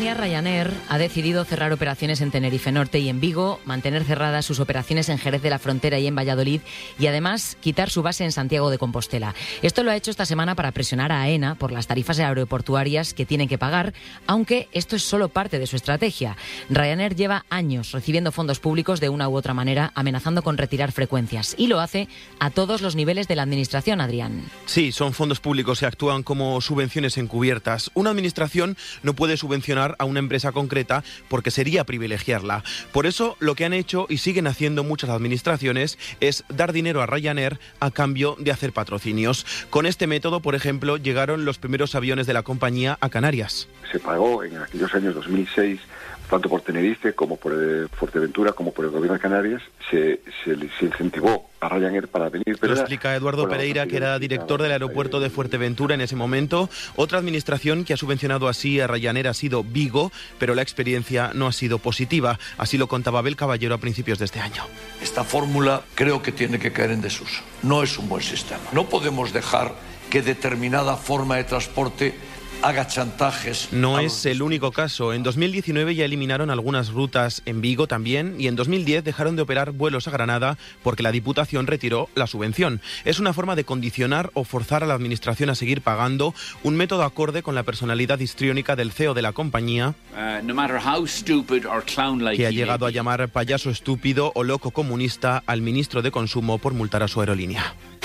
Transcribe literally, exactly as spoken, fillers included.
aerolínea Ryanair ha decidido cerrar operaciones en Tenerife Norte y en Vigo, mantener cerradas sus operaciones en Jerez de la Frontera y en Valladolid y además quitar su base en Santiago de Compostela. Esto lo ha hecho esta semana para presionar a AENA por las tarifas aeroportuarias que tienen que pagar, aunque esto es solo parte de su estrategia. Ryanair lleva años recibiendo fondos públicos de una u otra manera, amenazando con retirar frecuencias, y lo hace a todos los niveles de la administración, Adrián. Sí, son fondos públicos que actúan como subvenciones encubiertas. Una administración no puede subvencionar a una empresa concreta porque sería privilegiarla. Por eso, lo que han hecho y siguen haciendo muchas administraciones es dar dinero a Ryanair a cambio de hacer patrocinios. Con este método, por ejemplo, llegaron los primeros aviones de la compañía a Canarias. Se pagó en aquellos años dos mil seis, tanto por Tenerife como por eh, Fuerteventura como por el gobierno de Canarias, se, se, se incentivó a Ryanair para venir. Pero lo explica Eduardo bueno, Pereira, que era director del aeropuerto de Fuerteventura en ese momento. Otra administración que ha subvencionado así a Ryanair ha sido Vigo, pero la experiencia no ha sido positiva. Así lo contaba Abel Caballero a principios de este año. Esta fórmula creo que tiene que caer en desuso. No es un buen sistema. No podemos dejar que determinada forma de transporte haga chantajes. No es el único caso. En dos mil diecinueve ya eliminaron algunas rutas en Vigo también, y en dos mil diez dejaron de operar vuelos a Granada porque la Diputación retiró la subvención. Es una forma de condicionar o forzar a la administración a seguir pagando, un método acorde con la personalidad histriónica del C E O de la compañía, uh, no matter how stupid or clown-like que ha llegado a llamar payaso estúpido o loco comunista al ministro de Consumo por multar a su aerolínea.